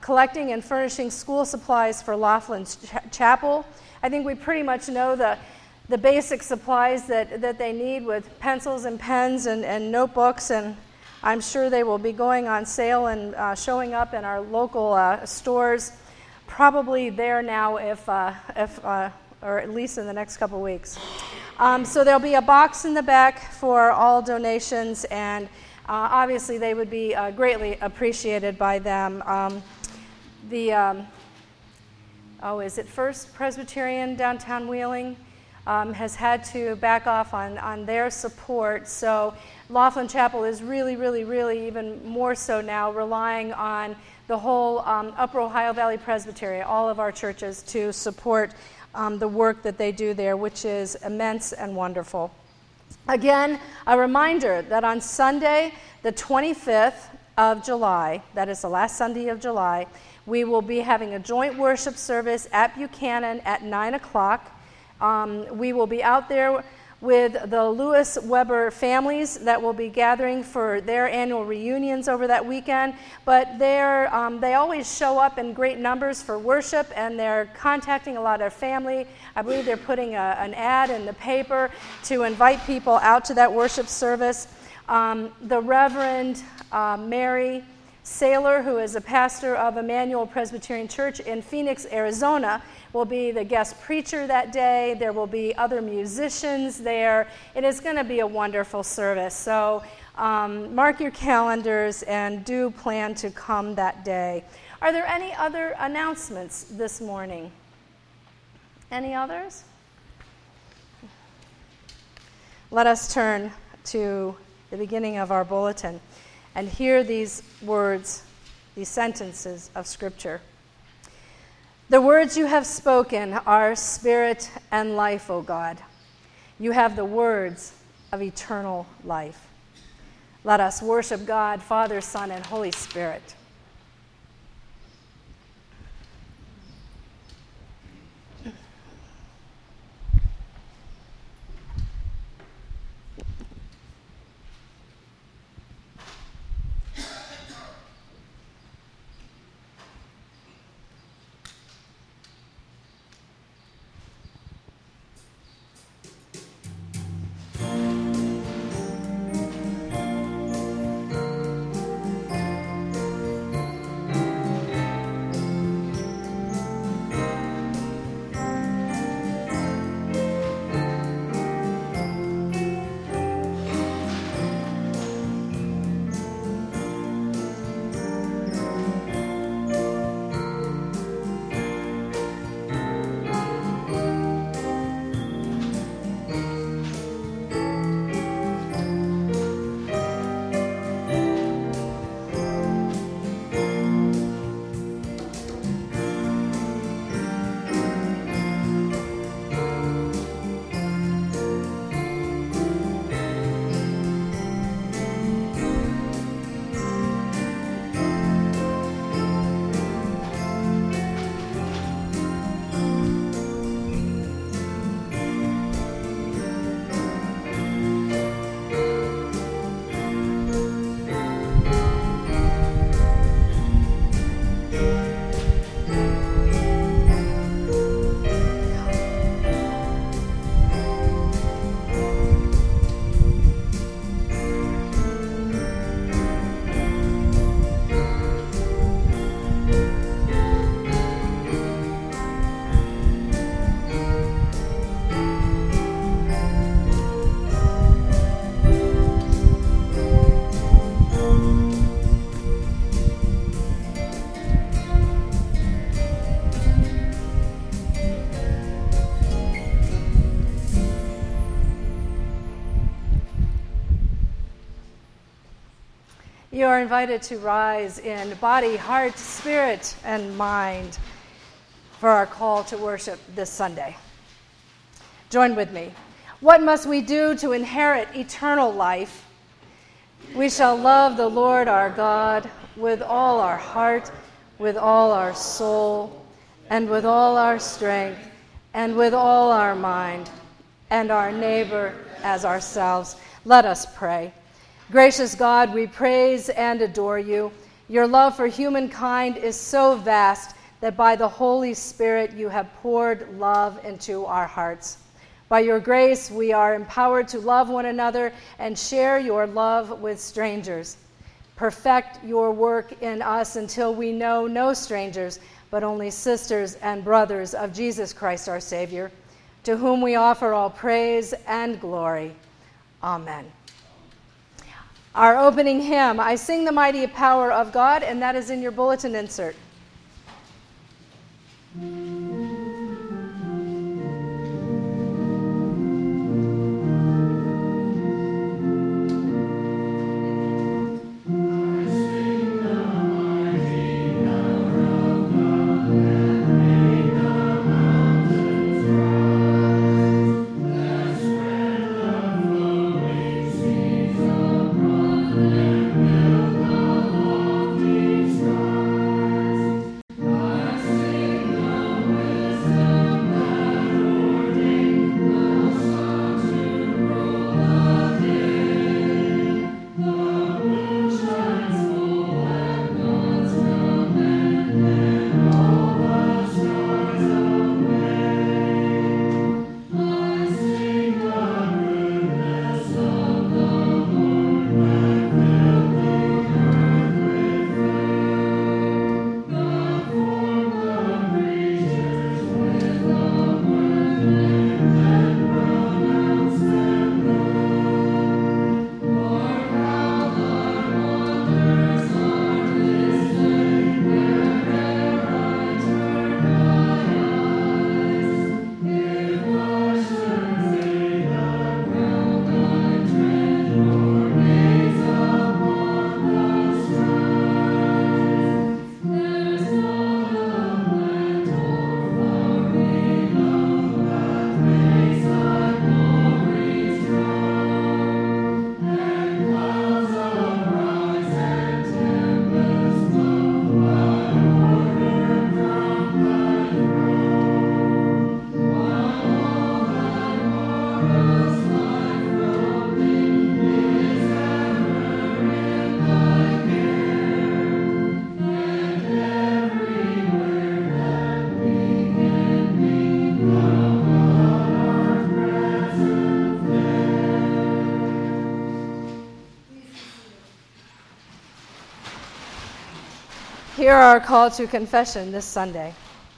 collecting and furnishing school supplies for Laughlin Chapel. I think we pretty much know the basic supplies that they need, with pencils and pens and notebooks, and I'm sure they will be going on sale and showing up in our local stores, probably there now if or at least in the next couple weeks. So there'll be a box in the back for all donations, and obviously they would be greatly appreciated by them. Is it First Presbyterian downtown Wheeling has had to back off on their support, so Laughlin Chapel is really, really, really even more so now relying on the whole Upper Ohio Valley Presbytery, all of our churches, to support the work that they do there, which is immense and wonderful. Again, a reminder that on Sunday, the 25th of July, that is the last Sunday of July, we will be having a joint worship service at Buchanan at 9 o'clock. We will be out there with the Lewis Weber families that will be gathering for their annual reunions over that weekend. But they always show up in great numbers for worship, and they're contacting a lot of their family. I believe they're putting an ad in the paper to invite people out to that worship service. The Reverend Mary Saylor, who is a pastor of Emmanuel Presbyterian Church in Phoenix, Arizona, will be the guest preacher that day. There will be other musicians there. It is going to be a wonderful service. So mark your calendars and do plan to come that day. Are there any other announcements this morning? Any others? Let us turn to the beginning of our bulletin and hear these words, these sentences of Scripture. The words you have spoken are spirit and life, O God. You have the words of eternal life. Let us worship God, Father, Son, and Holy Spirit. You are invited to rise in body, heart, spirit, and mind for our call to worship this Sunday. Join with me. What must we do to inherit eternal life? We shall love the Lord our God with all our heart, with all our soul, and with all our strength, and with all our mind, and our neighbor as ourselves. Let us pray. Gracious God, we praise and adore you. Your love for humankind is so vast that by the Holy Spirit you have poured love into our hearts. By your grace, we are empowered to love one another and share your love with strangers. Perfect your work in us until we know no strangers, but only sisters and brothers of Jesus Christ our Savior, to whom we offer all praise and glory. Amen. Our opening hymn, I Sing the Mighty Power of God, and that is in your bulletin insert. Hear our call to confession this Sunday.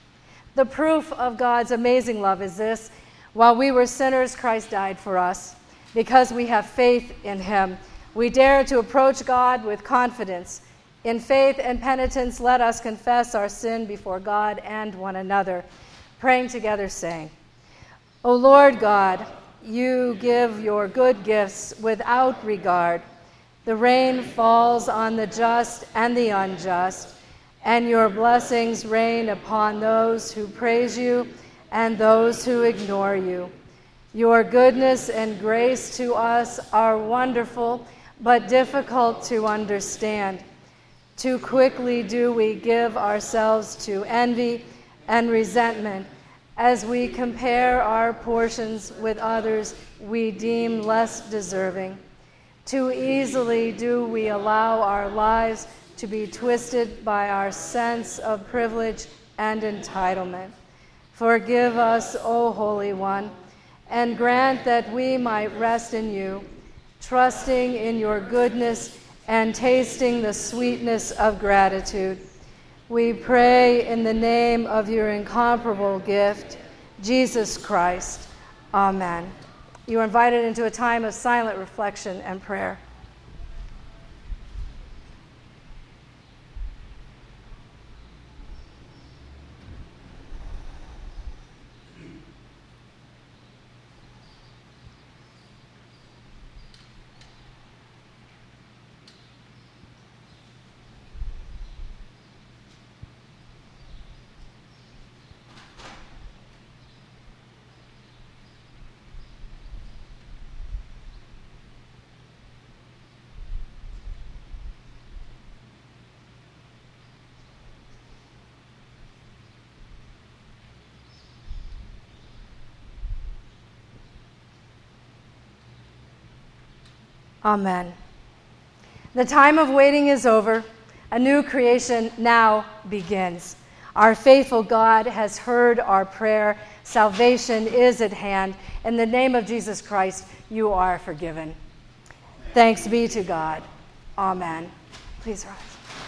The proof of God's amazing love is this: while we were sinners, Christ died for us. Because we have faith in him, we dare to approach God with confidence. In faith and penitence, let us confess our sin before God and one another, praying together, saying, O Lord God, you give your good gifts without regard. The rain falls on the just and the unjust, and your blessings rain upon those who praise you and those who ignore you. Your goodness and grace to us are wonderful, but difficult to understand. Too quickly do we give ourselves to envy and resentment as we compare our portions with others we deem less deserving. Too easily do we allow our lives to be twisted by our sense of privilege and entitlement. Forgive us, O Holy One, and grant that we might rest in you, trusting in your goodness and tasting the sweetness of gratitude. We pray in the name of your incomparable gift, Jesus Christ. Amen. You are invited into a time of silent reflection and prayer. Amen. The time of waiting is over. A new creation now begins. Our faithful God has heard our prayer. Salvation is at hand. In the name of Jesus Christ, you are forgiven. Thanks be to God. Amen. Please rise.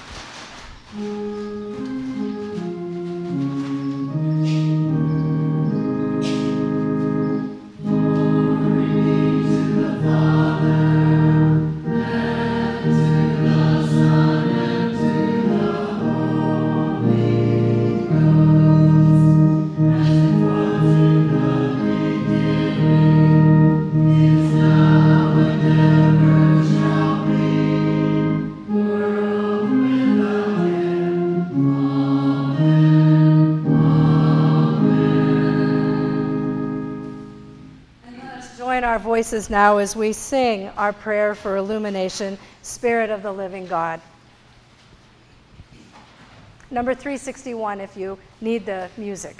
Our voices now as we sing our prayer for illumination, Spirit of the living God. Number 361 if you need the music.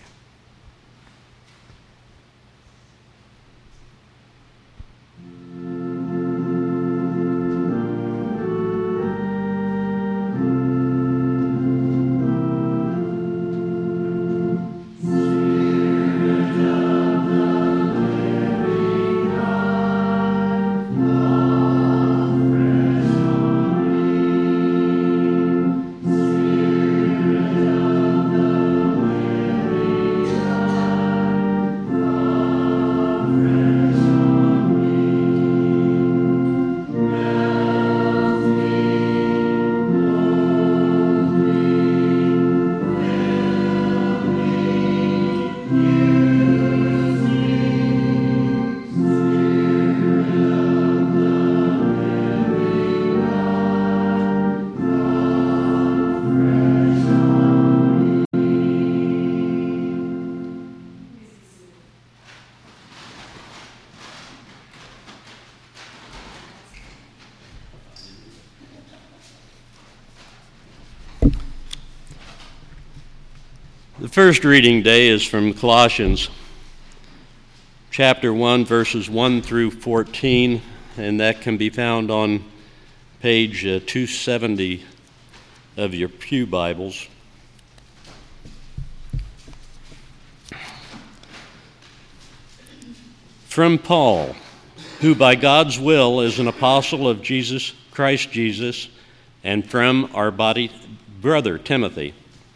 The first reading today is from Colossians chapter 1, verses 1 through 14, and that can be found on page 270 of your Pew Bibles. From Paul, who by God's will is an apostle of Jesus Christ Jesus, and from our brother Timothy,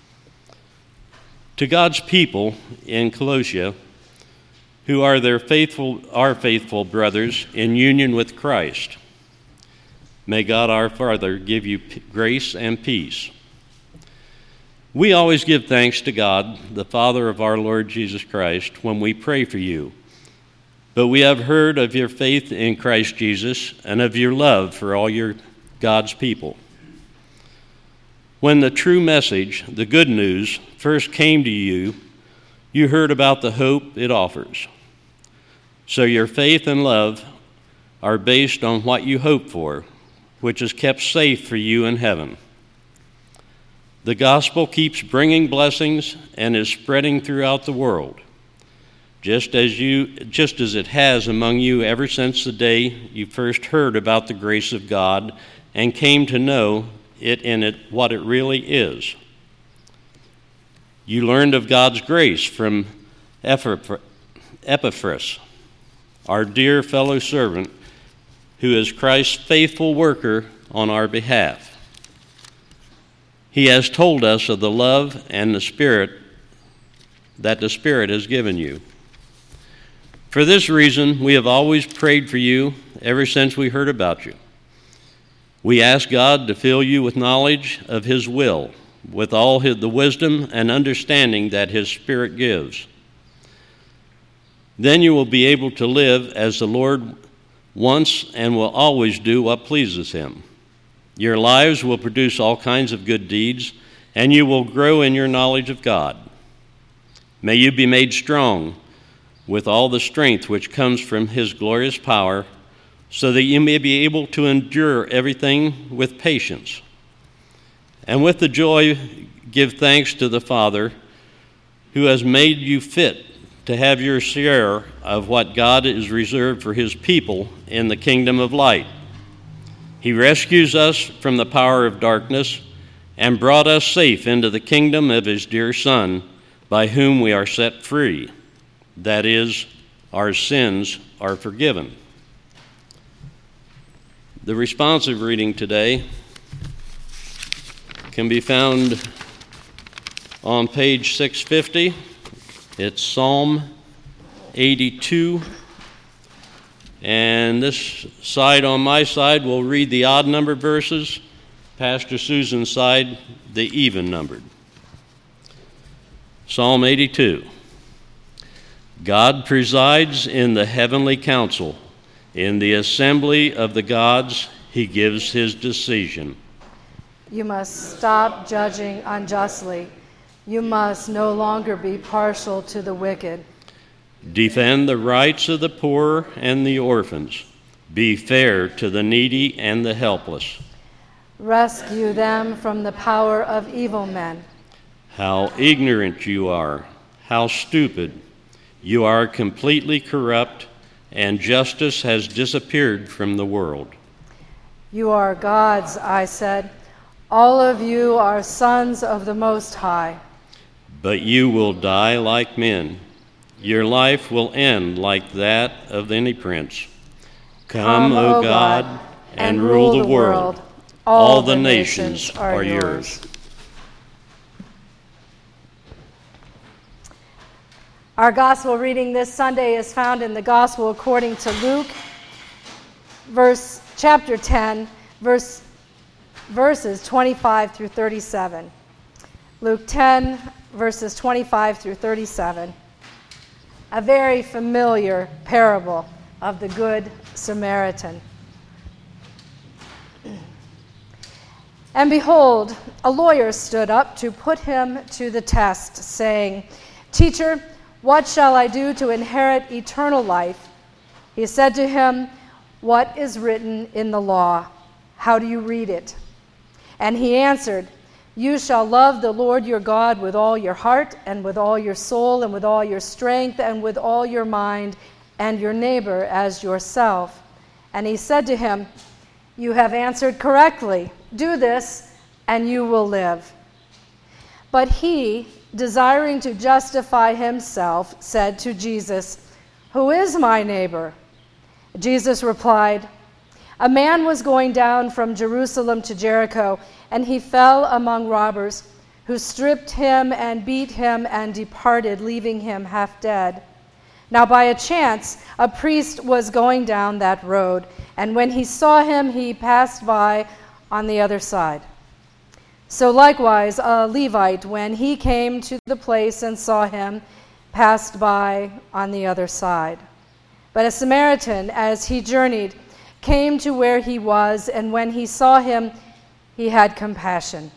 to God's people in Colossia, who are our faithful brothers in union with Christ. May God our Father give you grace and peace. We always give thanks to God, the Father of our Lord Jesus Christ, when we pray for you. But we have heard of your faith in Christ Jesus and of your love for all your God's people. When the true message, the good news, first came to you, you heard about the hope it offers. So your faith and love are based on what you hope for, which is kept safe for you in heaven. The gospel keeps bringing blessings and is spreading throughout the world, just as it has among you ever since the day you first heard about the grace of God and came to know what it really is. You learned of God's grace from Epaphras, our dear fellow servant, who is Christ's faithful worker on our behalf. He has told us of the love and the Spirit that the Spirit has given you. For this reason, we have always prayed for you ever since we heard about you. We ask God to fill you with knowledge of His will, with all the wisdom and understanding that His Spirit gives. Then you will be able to live as the Lord wants and will always do what pleases Him. Your lives will produce all kinds of good deeds, and you will grow in your knowledge of God. May you be made strong with all the strength which comes from His glorious power, so that you may be able to endure everything with patience. And with the joy, give thanks to the Father, who has made you fit to have your share of what God is reserved for His people in the kingdom of light. He rescues us from the power of darkness and brought us safe into the kingdom of his dear Son, by whom we are set free. That is, our sins are forgiven. The responsive reading today can be found on page 650. It's Psalm 82. And this side on my side will read the odd-numbered verses. Pastor Susan's side, the even-numbered. Psalm 82. God presides in the heavenly council. In the assembly of the gods, he gives his decision. You must stop judging unjustly. You must no longer be partial to the wicked. Defend the rights of the poor and the orphans. Be fair to the needy and the helpless. Rescue them from the power of evil men. How ignorant you are, how stupid. You are completely corrupt, and justice has disappeared from the world. You are gods, I said. All of you are sons of the Most High. But you will die like men. Your life will end like that of any prince. Come, O God, and rule the world. All the nations are yours. Our gospel reading this Sunday is found in the Gospel according to Luke, chapter 10, verses 25 through 37. Luke 10, verses 25 through 37. A very familiar parable of the Good Samaritan. And behold, a lawyer stood up to put him to the test, saying, Teacher, what shall I do to inherit eternal life? He said to him, What is written in the law? How do you read it? And he answered, You shall love the Lord your God with all your heart, and with all your soul, and with all your strength, and with all your mind, and your neighbor as yourself. And he said to him, You have answered correctly. Do this, and you will live. But he, desiring to justify himself, said to Jesus, Who is my neighbor? Jesus replied, A man was going down from Jerusalem to Jericho, and he fell among robbers, who stripped him and beat him and departed, leaving him half dead. Now by a chance, a priest was going down that road, and when he saw him, he passed by on the other side. So likewise, a Levite, when he came to the place and saw him, passed by on the other side. But a Samaritan, as he journeyed, came to where he was, and when he saw him, he had compassion.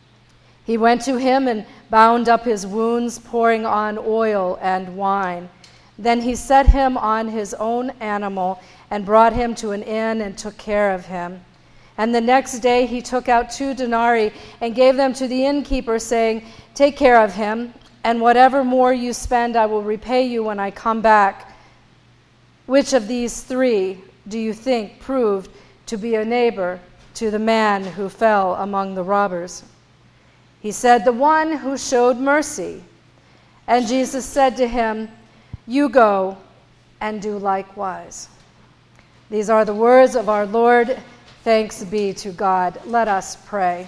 He went to him and bound up his wounds, pouring on oil and wine. Then he set him on his own animal and brought him to an inn and took care of him. And the next day he took out 2 denarii and gave them to the innkeeper, saying, Take care of him, and whatever more you spend I will repay you when I come back. Which of these 3 do you think proved to be a neighbor to the man who fell among the robbers? He said, The one who showed mercy. And Jesus said to him, You go and do likewise. These are the words of our Lord. Thanks be to God. Let us pray.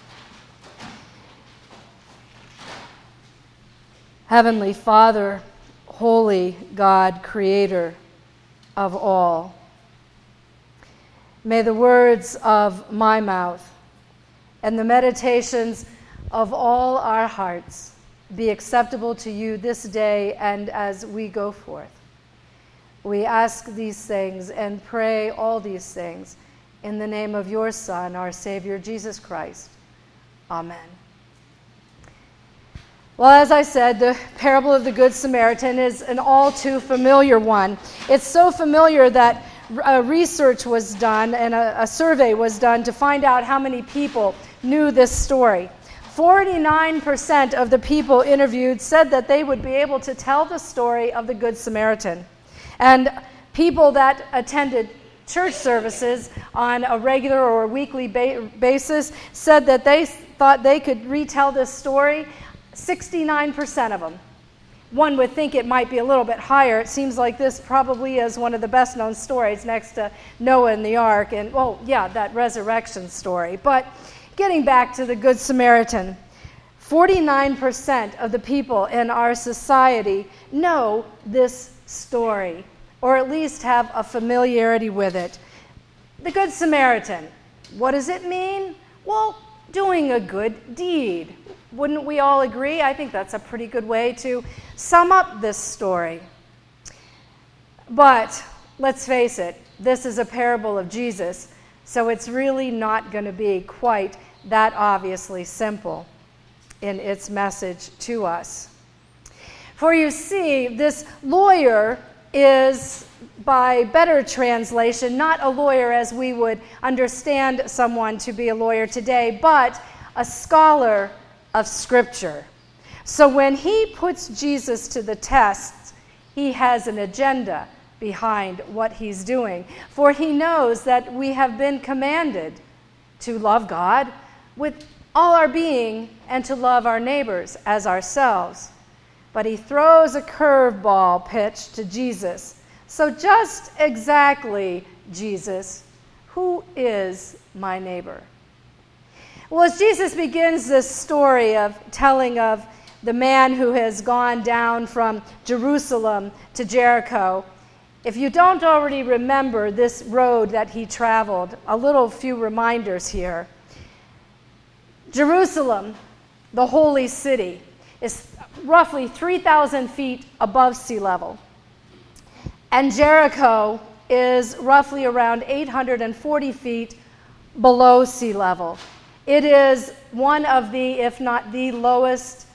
Heavenly Father, holy God, creator of all, may the words of my mouth and the meditations of all our hearts be acceptable to you this day and as we go forth. We ask these things and pray all these things in the name of your Son, our Savior, Jesus Christ. Amen. Well, as I said, the parable of the Good Samaritan is an all too familiar one. It's so familiar that research was done and a survey was done to find out how many people knew this story. 49% of the people interviewed said that they would be able to tell the story of the Good Samaritan. And people that attended church services on a regular or weekly basis said that they thought they could retell this story. 69% of them. One would think it might be a little bit higher. It seems like this probably is one of the best known stories next to Noah and the ark and, that resurrection story. But getting back to the Good Samaritan, 49% of the people in our society know this story, or at least have a familiarity with it. The Good Samaritan, what does it mean? Well, doing a good deed. Wouldn't we all agree? I think that's a pretty good way to sum up this story. But let's face it, this is a parable of Jesus, so it's really not going to be quite that obviously simple in its message to us. For you see, this lawyer is, by better translation, not a lawyer as we would understand someone to be a lawyer today, but a scholar of Scripture. So when he puts Jesus to the test, he has an agenda behind what he's doing. For he knows that we have been commanded to love God with all our being and to love our neighbors as ourselves. But he throws a curveball pitch to Jesus. So just exactly, Jesus, who is my neighbor? Well, as Jesus begins this story of telling of the man who has gone down from Jerusalem to Jericho, if you don't already remember this road that he traveled, a few reminders here. Jerusalem, the holy city, is roughly 3,000 feet above sea level. And Jericho is roughly around 840 feet below sea level. It is one of the, if not the lowest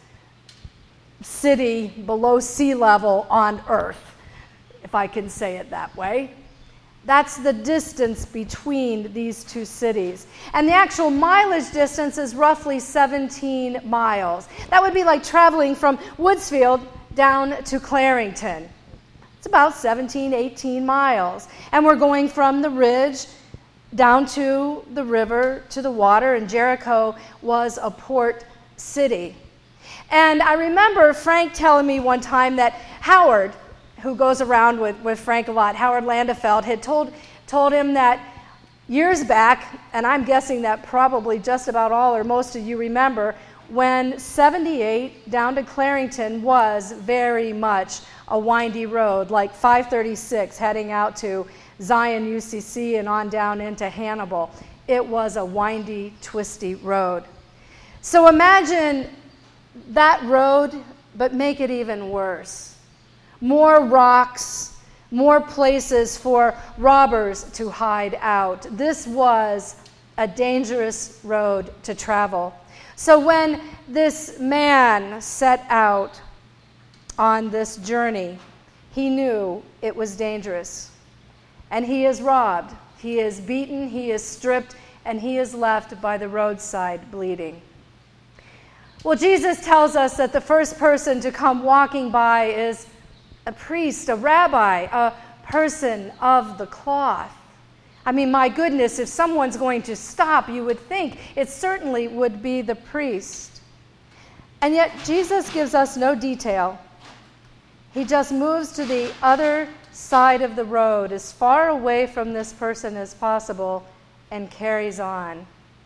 city below sea level on earth, if I can say it that way. That's the distance between these two cities. And the actual mileage distance is roughly 17 miles. That would be like traveling from Woodsfield down to Clarington. It's about 17, 18 miles. And we're going from the ridge down to the river, to the water, and Jericho was a port city. And I remember Frank telling me one time that Howard, who goes around with Frank a lot, Howard Landefeld, had told him that years back, and I'm guessing that probably just about all or most of you remember, when 78 down to Clarington was very much a windy road, like 536 heading out to Zion UCC and on down into Hannibal. It was a windy, twisty road. So imagine that road, but make it even worse. More rocks, more places for robbers to hide out. This was a dangerous road to travel. So when this man set out on this journey, he knew it was dangerous. And he is robbed, he is beaten, he is stripped, and he is left by the roadside bleeding. Well, Jesus tells us that the first person to come walking by is a priest, a rabbi, a person of the cloth. I mean, my goodness, if someone's going to stop, you would think it certainly would be the priest. And yet Jesus gives us no detail. He just moves to the other side of the road, as far away from this person as possible, and carries on.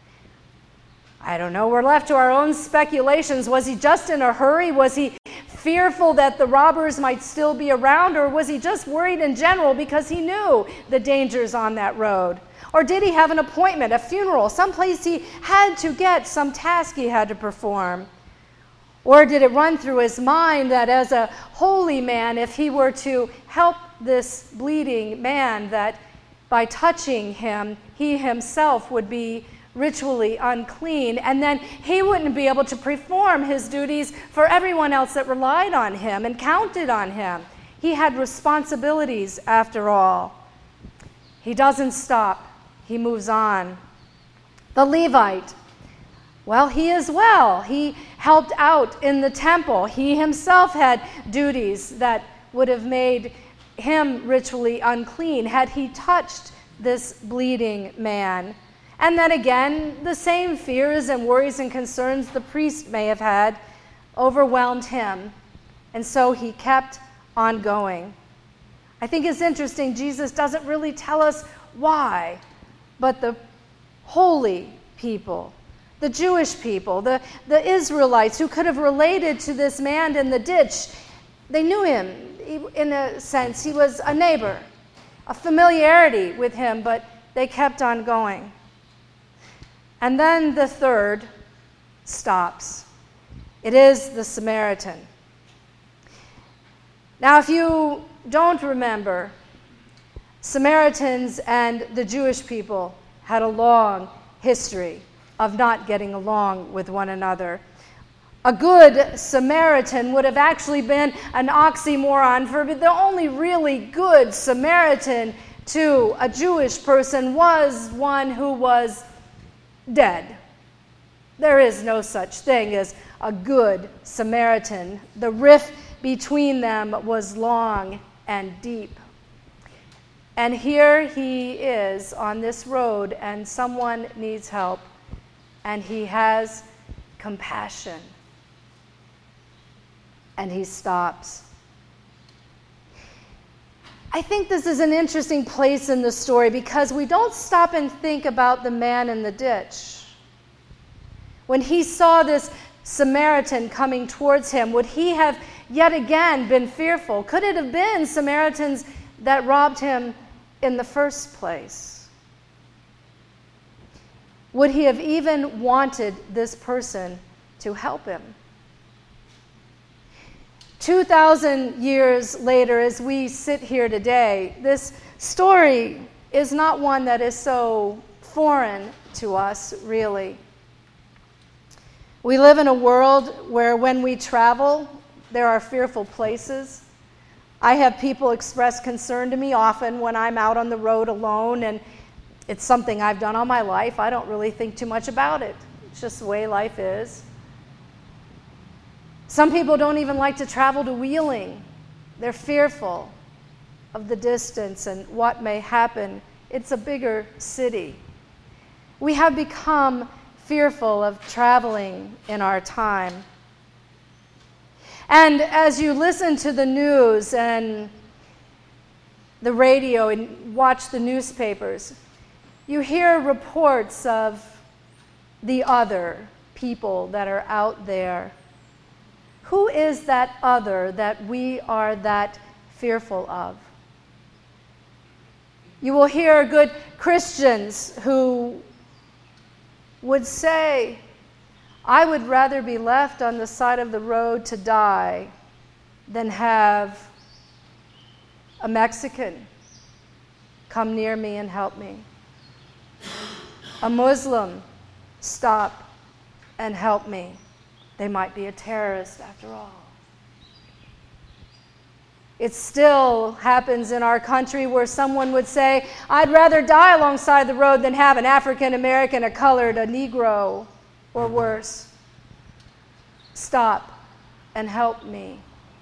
I don't know, we're left to our own speculations. Was he just in a hurry? Was he fearful that the robbers might still be around, or was he just worried in general because he knew the dangers on that road? Or did he have an appointment, a funeral, someplace he had to get, some task he had to perform? Or did it run through his mind that as a holy man, if he were to help this bleeding man, that by touching him, he himself would be ritually unclean, and then he wouldn't be able to perform his duties for everyone else that relied on him and counted on him. He had responsibilities after all. He doesn't stop. He moves on. The Levite, well, he as well. He helped out in the temple. He himself had duties that would have made him ritually unclean had he touched this bleeding man. And then again, the same fears and worries and concerns the priest may have had overwhelmed him. And so he kept on going. I think it's interesting, Jesus doesn't really tell us why, but the holy people, the Jewish people, the Israelites who could have related to this man in the ditch, they knew him. In a sense, he was a neighbor, a familiarity with him, but they kept on going. And then the third stops. It is the Samaritan. Now, if you don't remember, Samaritans and the Jewish people had a long history of not getting along with one another. A good Samaritan would have actually been an oxymoron, for the only really good Samaritan to a Jewish person was one who was dead. There is no such thing as a good Samaritan. The rift between them was long and deep. And here he is on this road, and someone needs help, and he has compassion. And he stops. I think this is an interesting place in the story because we don't stop and think about the man in the ditch. When he saw this Samaritan coming towards him, would he have yet again been fearful? Could it have been Samaritans that robbed him in the first place? Would he have even wanted this person to help him? 2,000 years later, as we sit here today, this story is not one that is so foreign to us, really. We live in a world where when we travel, there are fearful places. I have people express concern to me often when I'm out on the road alone, and it's something I've done all my life. I don't really think too much about it. It's just the way life is. Some people don't even like to travel to Wheeling. They're fearful of the distance and what may happen. It's a bigger city. We have become fearful of traveling in our time. And as you listen to the news and the radio and watch the newspapers, you hear reports of the other people that are out there. Who is that other that we are that fearful of? You will hear good Christians who would say, I would rather be left on the side of the road to die than have a Mexican come near me and help me. A Muslim stop and help me. They might be a terrorist after all. It still happens in our country where someone would say, I'd rather die alongside the road than have an African American, a colored, a Negro, or worse. Stop and help me.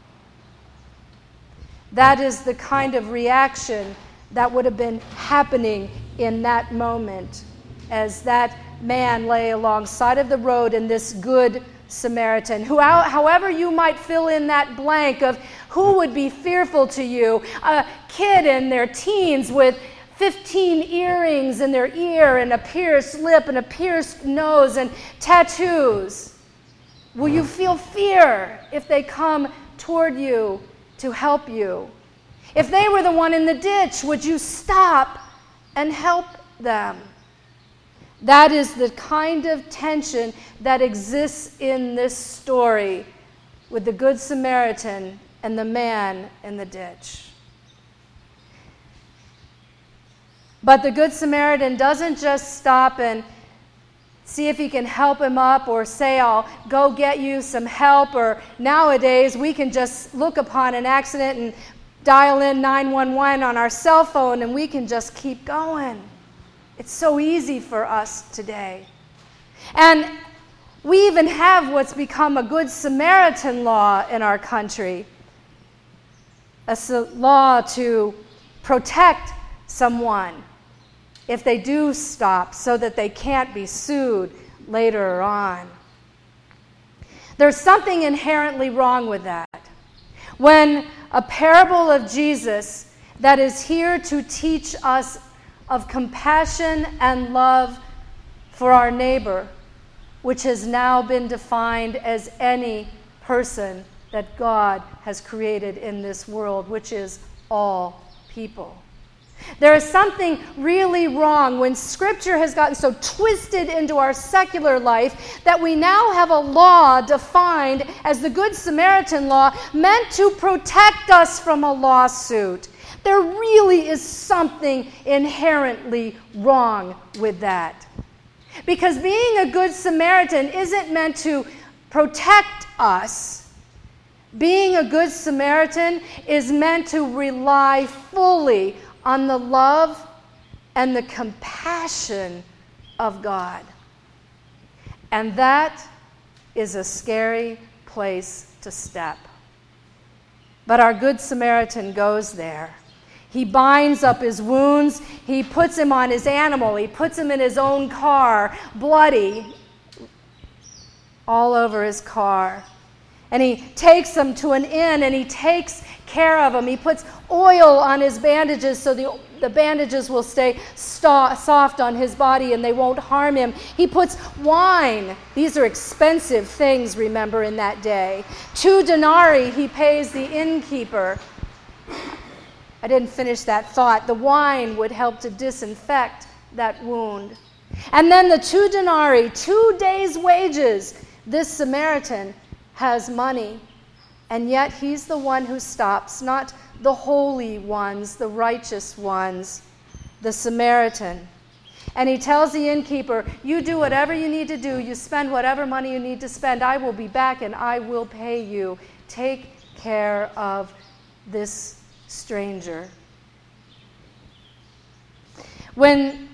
That is the kind of reaction that would have been happening in that moment as that man lay alongside of the road and this good Samaritan, who, however you might fill in that blank of who would be fearful to you, a kid in their teens with 15 earrings in their ear and a pierced lip and a pierced nose and tattoos. Will you feel fear if they come toward you to help you? If they were the one in the ditch, would you stop and help them? That is the kind of tension that exists in this story with the Good Samaritan and the man in the ditch. But the Good Samaritan doesn't just stop and see if he can help him up or say, I'll go get you some help, or nowadays we can just look upon an accident and dial in 911 on our cell phone and we can just keep going. It's so easy for us today. And we even have what's become a Good Samaritan law in our country, a law to protect someone if they do stop so that they can't be sued later on. There's something inherently wrong with that. When a parable of Jesus that is here to teach us of compassion and love for our neighbor, which has now been defined as any person that God has created in this world, which is all people. There is something really wrong when Scripture has gotten so twisted into our secular life that we now have a law defined as the Good Samaritan law meant to protect us from a lawsuit. There really is something inherently wrong with that. Because being a Good Samaritan isn't meant to protect us. Being a Good Samaritan is meant to rely fully on the love and the compassion of God. And that is a scary place to step. But our Good Samaritan goes there. He binds up his wounds. He puts him on his animal. He puts him in his own car, bloody, all over his car. And he takes him to an inn, and he takes care of him. He puts oil on his bandages so the bandages will stay soft on his body and they won't harm him. He puts wine. These are expensive things, remember, in that day. 2 denarii he pays the innkeeper. I didn't finish that thought. The wine would help to disinfect that wound. And then the 2 denarii, 2 days' wages. This Samaritan has money, and yet he's the one who stops, not the holy ones, the righteous ones, the Samaritan. And he tells the innkeeper, you do whatever you need to do, you spend whatever money you need to spend, I will be back and I will pay you. Take care of this stranger. When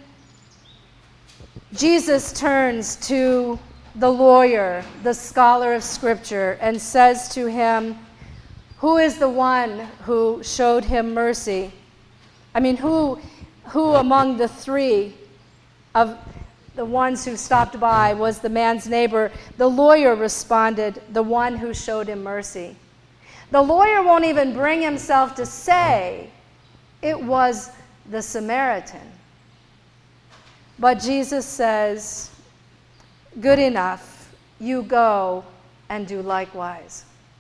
Jesus turns to the lawyer, the scholar of Scripture, and says to him, who is the one who showed him mercy? I mean, who among the 3 of the ones who stopped by was the man's neighbor? The lawyer responded, the one who showed him mercy. The lawyer won't even bring himself to say it was the Samaritan. But Jesus says, good enough, you go and do likewise.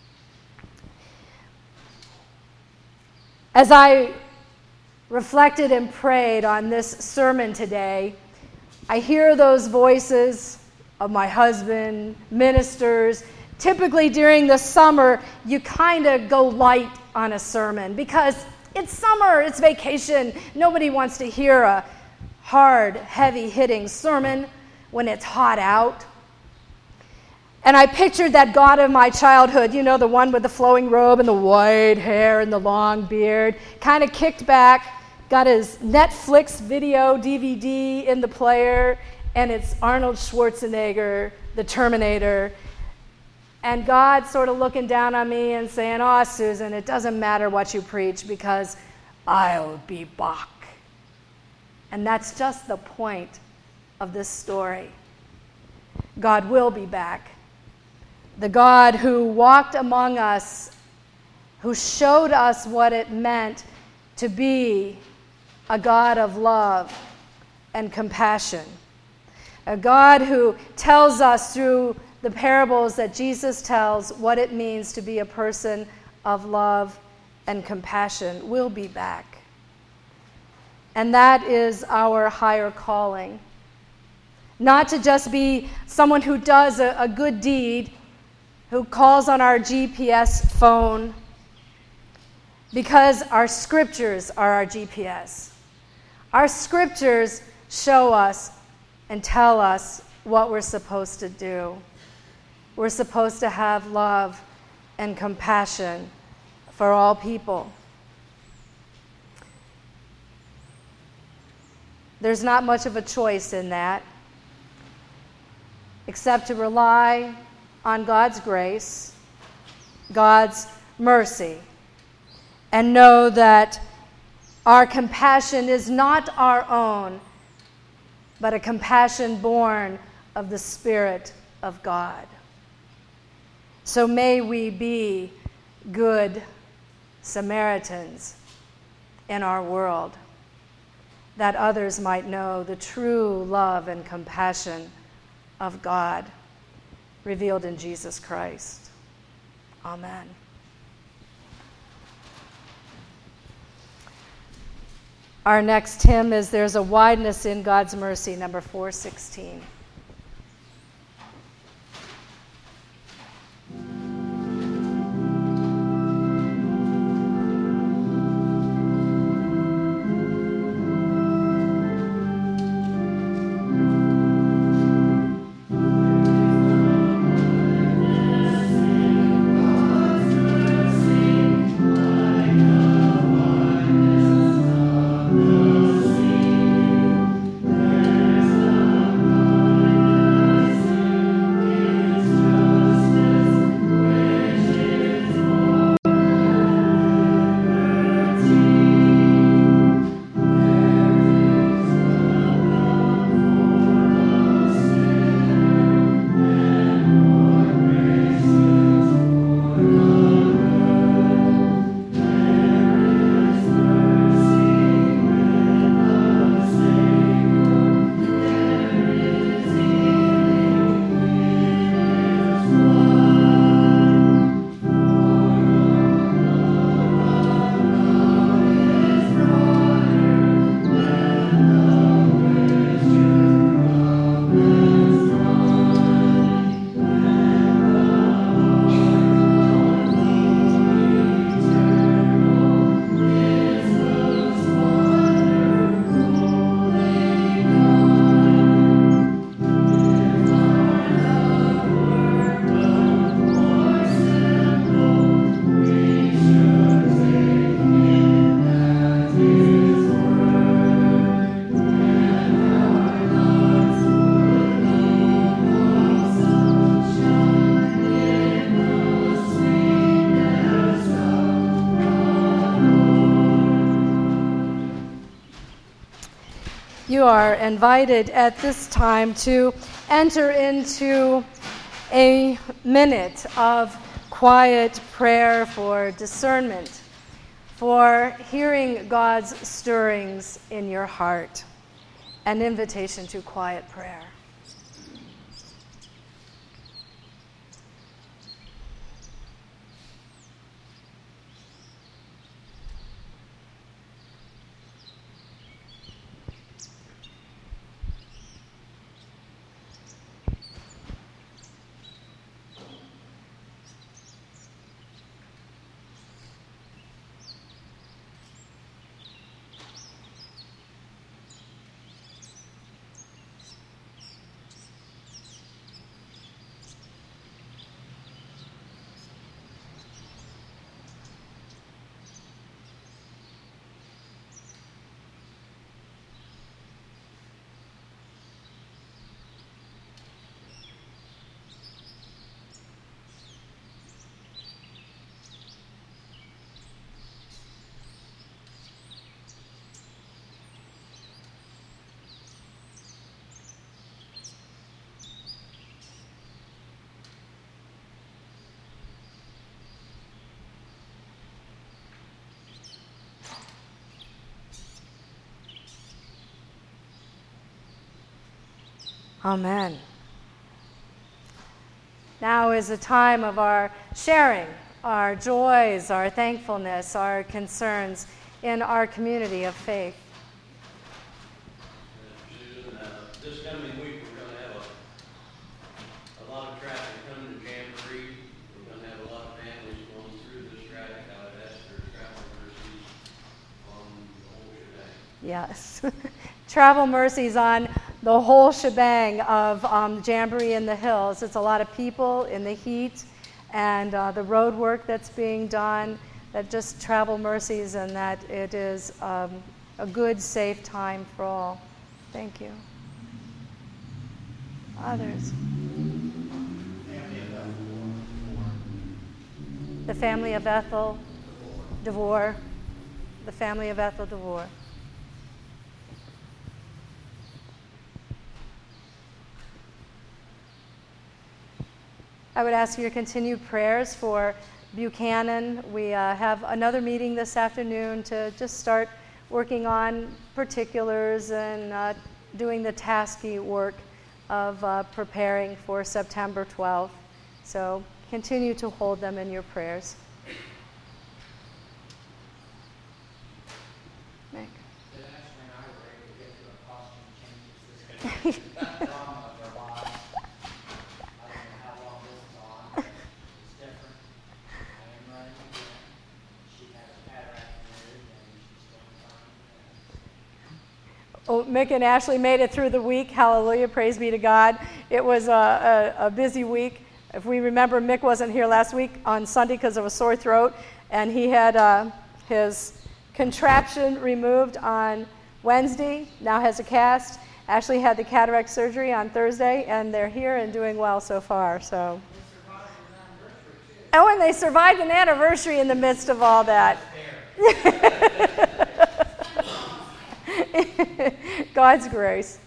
As I reflected and prayed on this sermon today, I hear those voices of my husband, ministers. Typically during the summer, you kind of go light on a sermon because it's summer, it's vacation. Nobody wants to hear a hard, heavy-hitting sermon when it's hot out. And I pictured that God of my childhood, you know, the one with the flowing robe and the white hair and the long beard, kind of kicked back, got his Netflix video DVD in the player, and it's Arnold Schwarzenegger, the Terminator, and God sort of looking down on me and saying, oh, Susan, it doesn't matter what you preach because I'll be back. And that's just the point of this story. God will be back. The God who walked among us, who showed us what it meant to be a God of love and compassion. A God who tells us through the parables that Jesus tells what it means to be a person of love and compassion will be back. And that is our higher calling. Not to just be someone who does a good deed, who calls on our GPS phone, because our scriptures are our GPS. Our scriptures show us and tell us what we're supposed to do. We're supposed to have love and compassion for all people. There's not much of a choice in that, except to rely on God's grace, God's mercy, and know that our compassion is not our own, but a compassion born of the Spirit of God. So may we be good Samaritans in our world, that others might know the true love and compassion of God revealed in Jesus Christ. Amen. Our next hymn is There's a Wideness in God's Mercy, number 416. You are invited at this time to enter into a minute of quiet prayer for discernment, for hearing God's stirrings in your heart, an invitation to quiet prayer. Amen. Now is a time of our sharing, our joys, our thankfulness, our concerns in our community of faith. Susan, this coming week we're going to have a lot of traffic coming to Jamboree. We're going to have a lot of families going through this traffic. I would ask for travel mercies on the whole shebang. Yes. Travel mercies on the whole shebang of Jamboree in the Hills. It's a lot of people in the heat and the road work that's being done, that just travel mercies, and that it is a good, safe time for all. Thank you. Others. The family of Ethel DeVore. The family of Ethel DeVore. I would ask your continued prayers for Buchanan. We have another meeting this afternoon to just start working on particulars and doing the tasky work of preparing for September 12th. So continue to hold them in your prayers. Nick. Oh, Mick and Ashley made it through the week. Hallelujah. Praise be to God. It was a busy week. If we remember, Mick wasn't here last week on Sunday because of a sore throat, and he had his contraption removed on Wednesday, now has a cast. Ashley had the cataract surgery on Thursday, and they're here and doing well so far. So. Oh, and they survived an anniversary in the midst of all that. God's grace.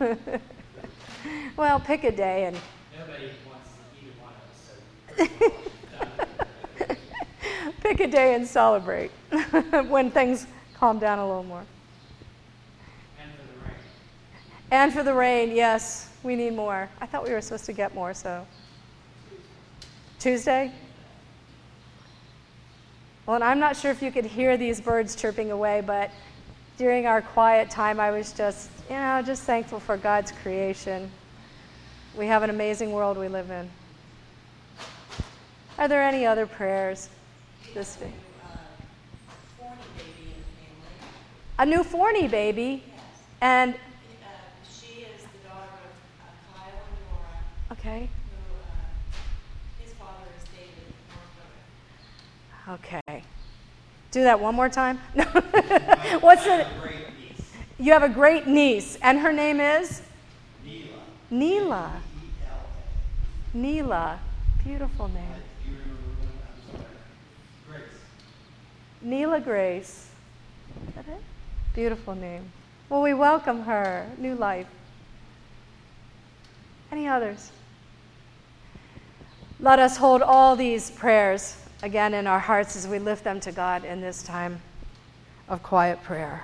Well, pick a day and. Nobody wants either one of us. So. Pick a day and celebrate when things calm down a little more. And for the rain. And for the rain, yes, we need more. I thought we were supposed to get more, so. Tuesday? Well, and I'm not sure if you could hear these birds chirping away, but during our quiet time, I was just thankful for God's creation. We have an amazing world we live in. Are there any other prayers this day? Forney baby in the family. A new Forney baby? Yes. And She is the daughter of Kyle and Nora, okay. who his father is David Norfolk. Okay. Do that one more time. What's the? You have a great niece, and her name is? Neela. Neela. Beautiful name. Grace. Neela Grace. Is that it? Beautiful name. Well, we welcome her. New life. Any others? Let us hold all these prayers again in our hearts as we lift them to God in this time of quiet prayer.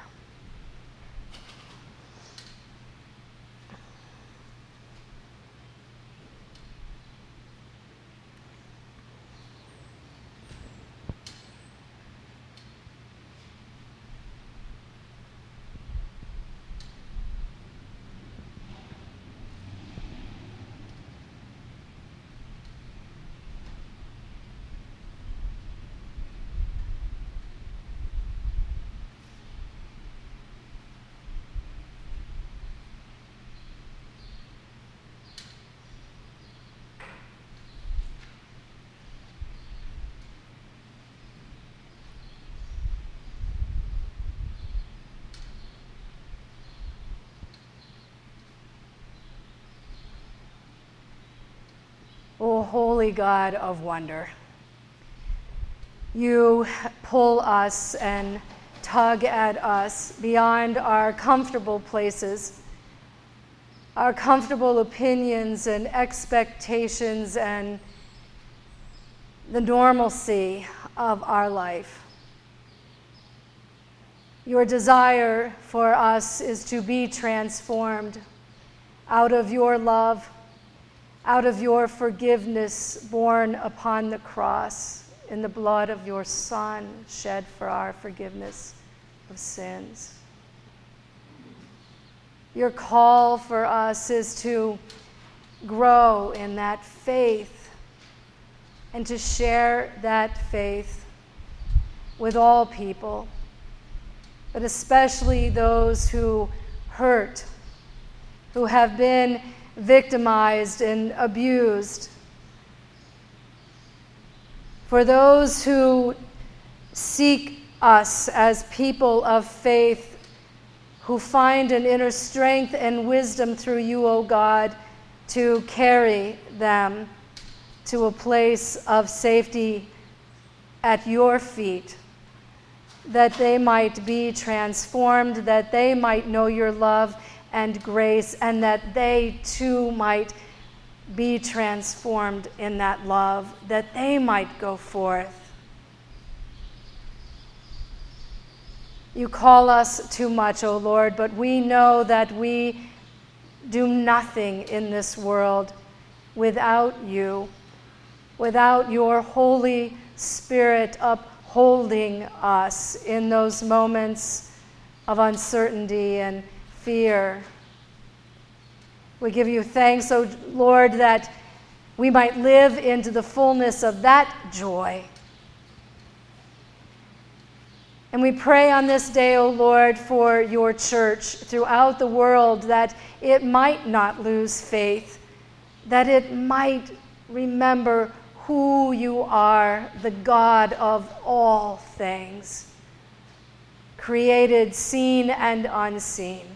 O holy God of wonder, you pull us and tug at us beyond our comfortable places, our comfortable opinions and expectations and the normalcy of our life. Your desire for us is to be transformed out of your love, out of your forgiveness borne upon the cross in the blood of your Son shed for our forgiveness of sins. Your call for us is to grow in that faith and to share that faith with all people, but especially those who hurt, who have been victimized and abused. For those who seek us as people of faith, who find an inner strength and wisdom through you, O God, to carry them to a place of safety at your feet, that they might be transformed, that they might know your love and grace, and that they too might be transformed in that love, that they might go forth. You call us too much, O Lord, but we know that we do nothing in this world without you, without your Holy Spirit upholding us in those moments of uncertainty and fear. We give you thanks, O Lord, that we might live into the fullness of that joy. And we pray on this day, O Lord, for your church throughout the world, that it might not lose faith, that it might remember who you are, the God of all things, created, seen, and unseen.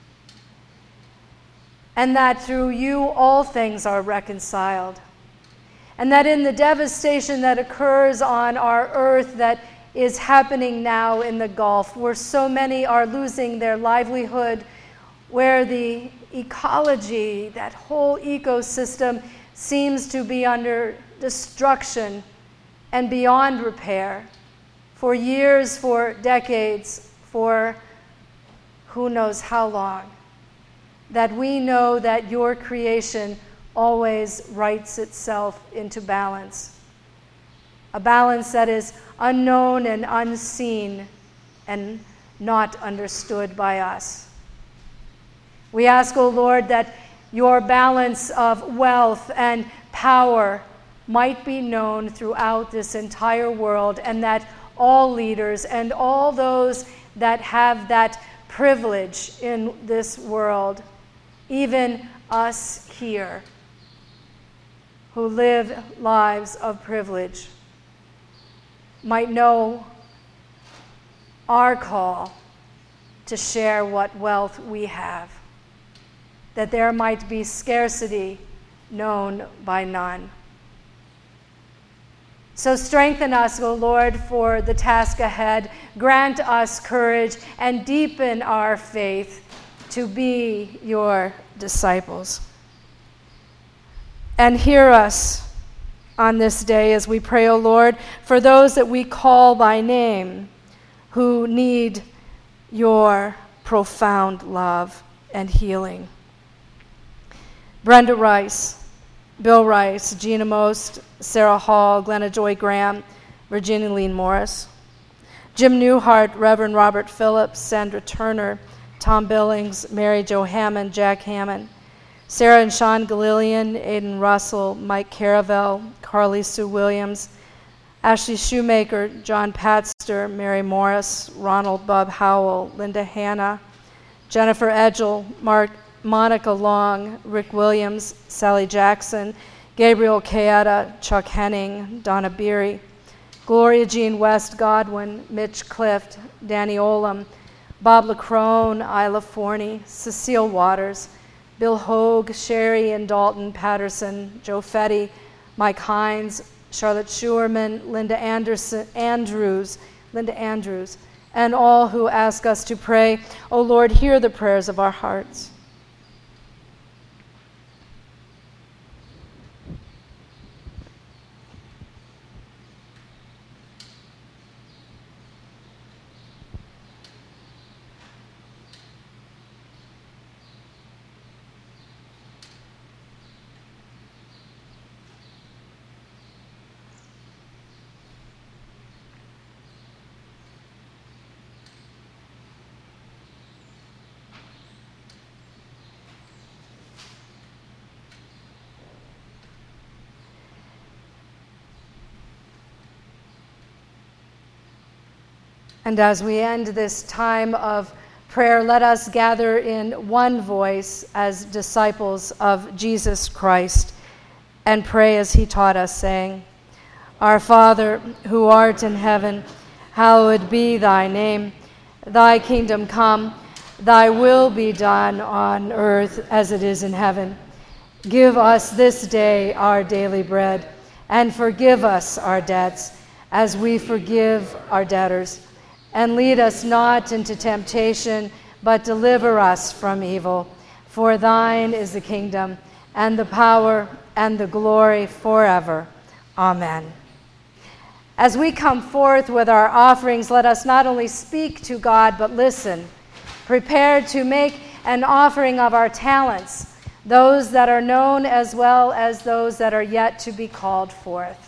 And that through you all things are reconciled. And that in the devastation that occurs on our earth, that is happening now in the Gulf, where so many are losing their livelihood, where the ecology, that whole ecosystem, seems to be under destruction and beyond repair for years, for decades, for who knows how long. That we know that your creation always rights itself into balance. A balance that is unknown and unseen and not understood by us. We ask, O Lord, that your balance of wealth and power might be known throughout this entire world, and that all leaders and all those that have that privilege in this world, even us here, who live lives of privilege, might know our call to share what wealth we have, that there might be scarcity known by none. So strengthen us, O Lord, for the task ahead. Grant us courage and deepen our faith to be your disciples. And hear us on this day as we pray, O Lord, for those that we call by name who need your profound love and healing. Brenda Rice, Bill Rice, Gina Most, Sarah Hall, Glenna Joy Graham, Virginia Lean Morris, Jim Newhart, Reverend Robert Phillips, Sandra Turner, Tom Billings, Mary Jo Hammond, Jack Hammond, Sarah and Sean Galillian, Aiden Russell, Mike Caravel, Carly Sue Williams, Ashley Shoemaker, John Patster, Mary Morris, Ronald Bob Howell, Linda Hanna, Jennifer Edgell, Monica Long, Rick Williams, Sally Jackson, Gabriel Caeta, Chuck Henning, Donna Beery, Gloria Jean West Godwin, Mitch Clift, Danny Olam, Bob LaCrone, Isla Forney, Cecile Waters, Bill Hogue, Sherry and Dalton Patterson, Joe Fetty, Mike Hines, Charlotte Schuerman, Linda Andrews, and all who ask us to pray. O Lord, hear the prayers of our hearts. And as we end this time of prayer, let us gather in one voice as disciples of Jesus Christ and pray as he taught us, saying, Our Father, who art in heaven, hallowed be thy name. Thy kingdom come, thy will be done on earth as it is in heaven. Give us this day our daily bread, and forgive us our debts as we forgive our debtors. And lead us not into temptation, but deliver us from evil. For thine is the kingdom, and the power, and the glory forever. Amen. As we come forth with our offerings, let us not only speak to God, but listen, prepared to make an offering of our talents, those that are known as well as those that are yet to be called forth.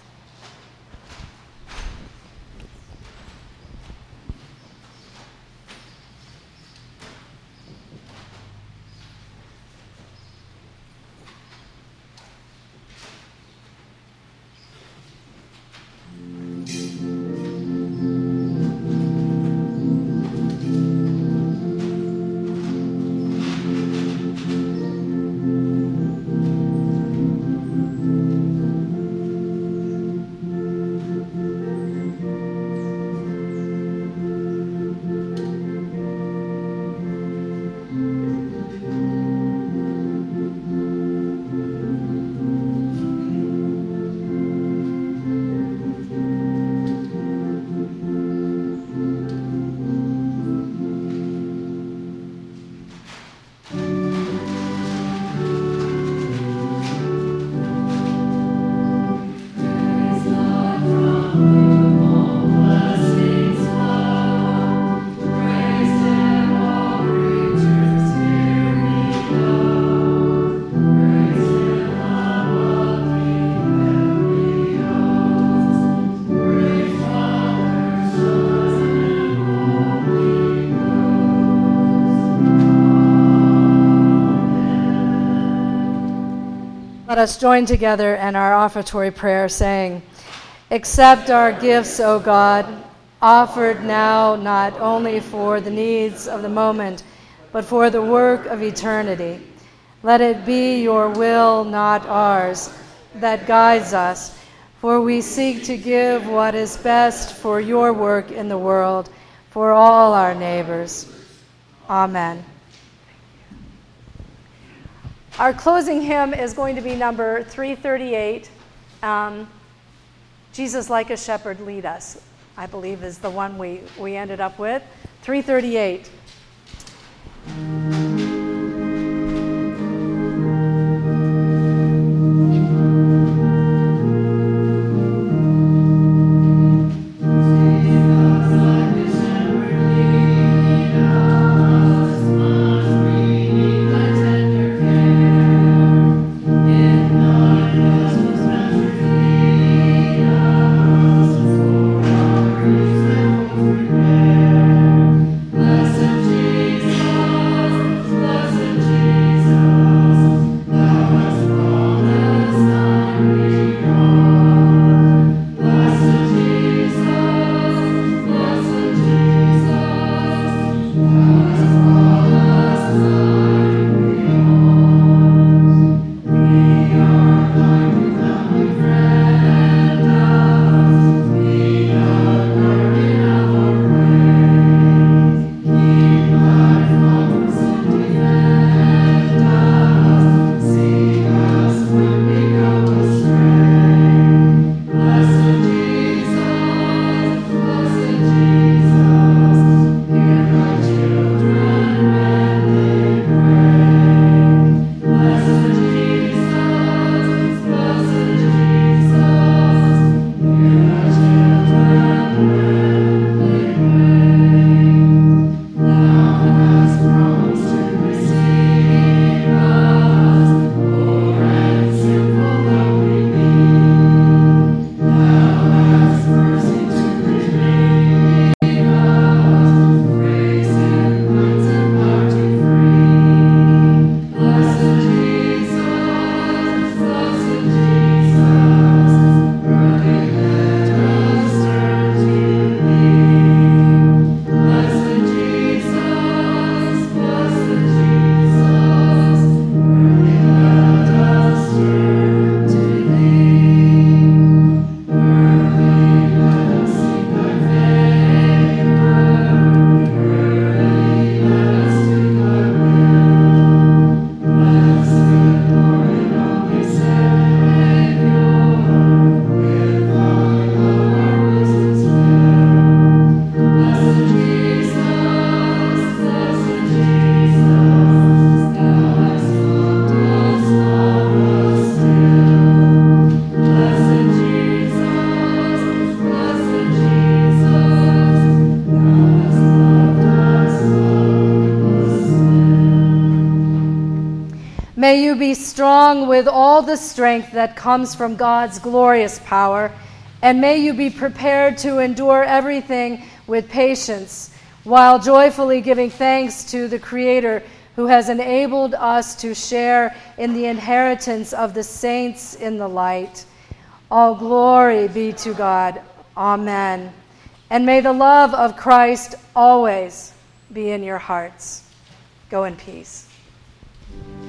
Let us join together in our offertory prayer, saying, "Accept our gifts, O God, offered now not only for the needs of the moment, but for the work of eternity. Let it be your will, not ours, that guides us, for we seek to give what is best for your work in the world, for all our neighbors. Amen." Our closing hymn is going to be number 338, Jesus Like a Shepherd Lead Us, I believe is the one we ended up with. 338. Blessed Jesus, May you be strong with all the strength that comes from God's glorious power, and may you be prepared to endure everything with patience, while joyfully giving thanks to the Creator who has enabled us to share in the inheritance of the saints in the light. All glory be to God. Amen. And may the love of Christ always be in your hearts. Go in peace.